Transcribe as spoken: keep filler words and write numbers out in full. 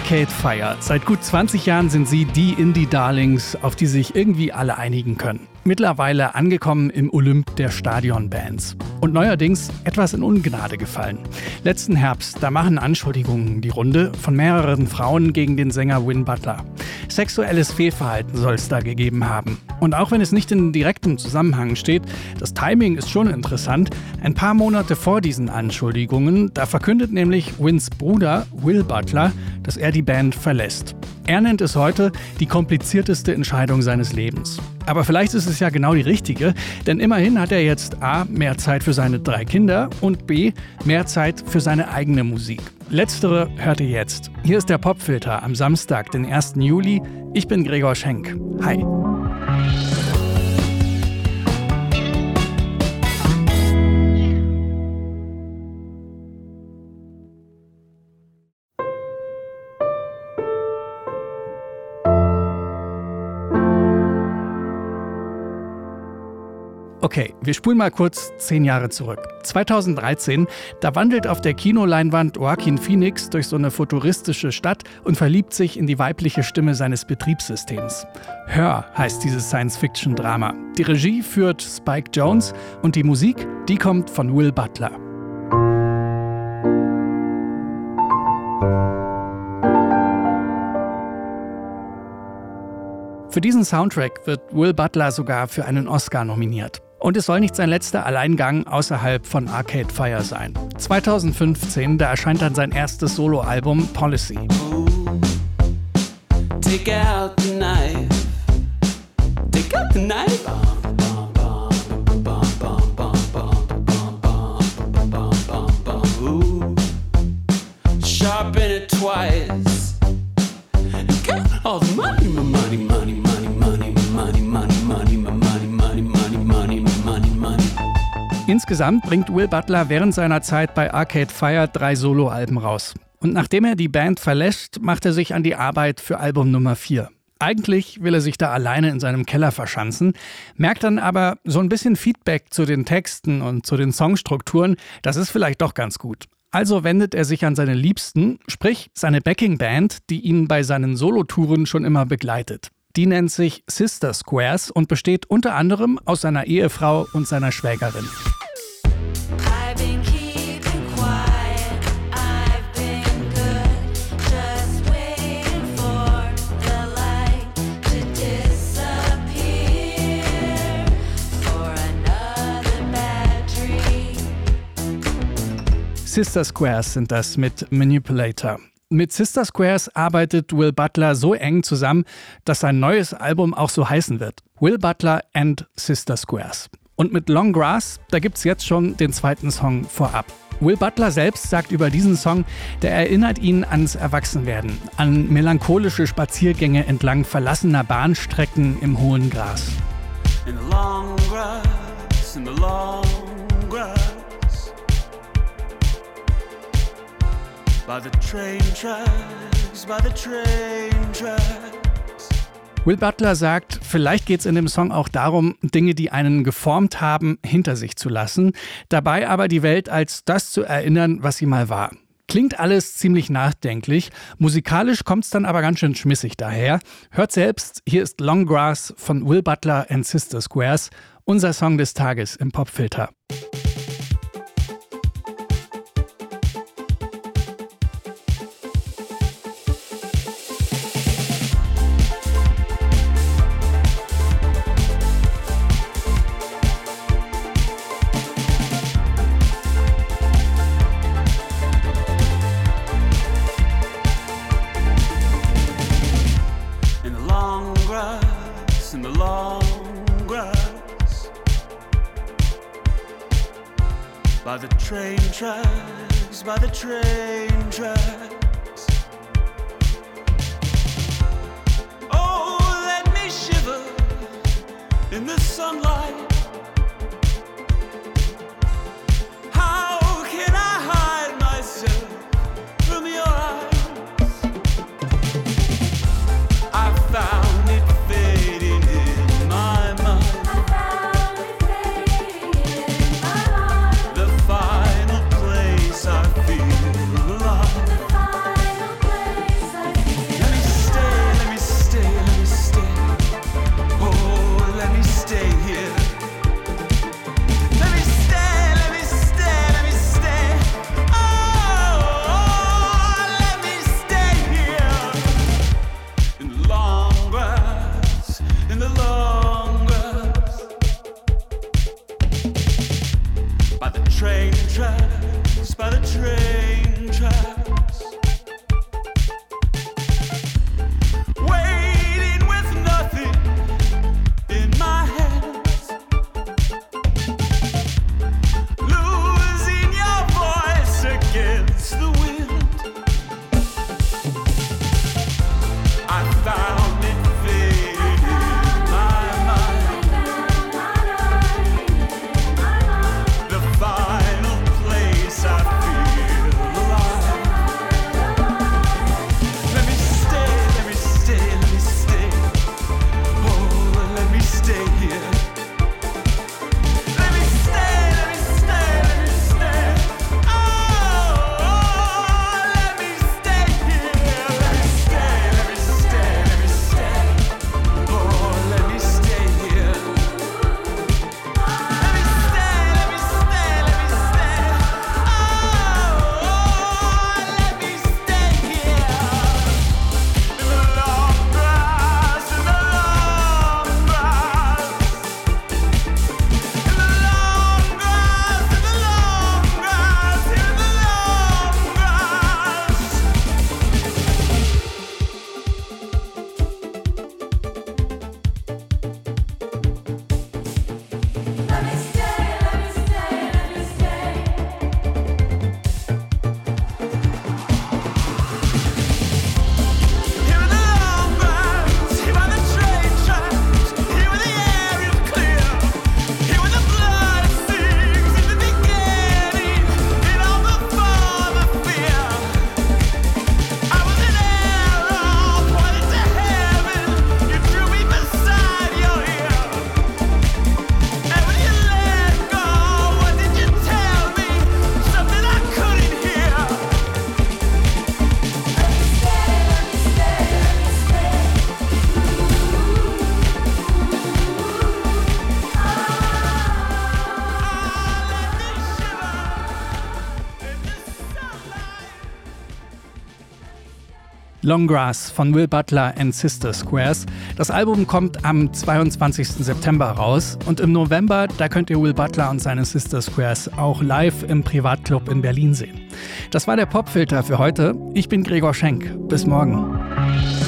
Arcade Fire. Seit gut zwanzig Jahren sind sie die Indie-Darlings, auf die sich irgendwie alle einigen können. Mittlerweile angekommen im Olymp der Stadionbands. Und neuerdings etwas in Ungnade gefallen. Letzten Herbst, da machen Anschuldigungen die Runde von mehreren Frauen gegen den Sänger Win Butler. Sexuelles Fehlverhalten soll es da gegeben haben. Und auch wenn es nicht in direktem Zusammenhang steht, das Timing ist schon interessant. Ein paar Monate vor diesen Anschuldigungen, da verkündet nämlich Wins Bruder Will Butler, dass er die Band verlässt. Er nennt es heute die komplizierteste Entscheidung seines Lebens. Aber vielleicht ist es ja genau die richtige, denn immerhin hat er jetzt A. mehr Zeit für seine drei Kinder und B. mehr Zeit für seine eigene Musik. Letztere hört ihr jetzt. Hier ist der Popfilter am Samstag, den ersten Juli. Ich bin Gregor Schenk. Hi. Okay, wir spulen mal kurz zehn Jahre zurück. zweitausenddreizehn, da wandelt auf der Kinoleinwand Joaquin Phoenix durch so eine futuristische Stadt und verliebt sich in die weibliche Stimme seines Betriebssystems. Her heißt dieses Science-Fiction-Drama. Die Regie führt Spike Jonze und die Musik, die kommt von Will Butler. Für diesen Soundtrack wird Will Butler sogar für einen Oscar nominiert. Und es soll nicht sein letzter Alleingang außerhalb von Arcade Fire sein. zweitausendfünfzehn, da erscheint dann sein erstes Soloalbum Policy. Take out the knife. Take out the knife. Sharpen it twice. Get all the money, my money, money, money, money, money, money, money, money, money, money, money, money, money. Insgesamt bringt Will Butler während seiner Zeit bei Arcade Fire drei Soloalben raus. Und nachdem er die Band verlässt, macht er sich an die Arbeit für Album Nummer vier. Eigentlich will er sich da alleine in seinem Keller verschanzen, merkt dann aber, so ein bisschen Feedback zu den Texten und zu den Songstrukturen, das ist vielleicht doch ganz gut. Also wendet er sich an seine Liebsten, sprich seine Backing-Band, die ihn bei seinen Solotouren schon immer begleitet. Die nennt sich Sister Squares und besteht unter anderem aus seiner Ehefrau und seiner Schwägerin. Sister Squares sind das mit Manipulator. Mit Sister Squares arbeitet Will Butler so eng zusammen, dass sein neues Album auch so heißen wird. Will Butler and Sister Squares. Und mit Long Grass, da gibt's jetzt schon den zweiten Song vorab. Will Butler selbst sagt über diesen Song, der erinnert ihn ans Erwachsenwerden, an melancholische Spaziergänge entlang verlassener Bahnstrecken im hohen Gras. In the long grass, in the long grass. By the train tracks, by the train tracks. Will Butler sagt, vielleicht geht es in dem Song auch darum, Dinge, die einen geformt haben, hinter sich zu lassen, dabei aber die Welt als das zu erinnern, was sie mal war. Klingt alles ziemlich nachdenklich, musikalisch kommt es dann aber ganz schön schmissig daher. Hört selbst, hier ist Long Grass von Will Butler and Sister Squares, unser Song des Tages im Popfilter. In the long grass, by the train tracks, by the train tracks. Oh, let me shiver in the sunlight. How can I hide myself from your eyes? I found it fading in my mind. I found it fading in my mind. The final place I feel alive. The final place I feel Long Grass von Will Butler and Sister Squares. Das Album kommt am zweiundzwanzigsten September raus und im November, da könnt ihr Will Butler und seine Sister Squares auch live im Privatclub in Berlin sehen. Das war der Popfilter für heute. Ich bin Gregor Schenk. Bis morgen.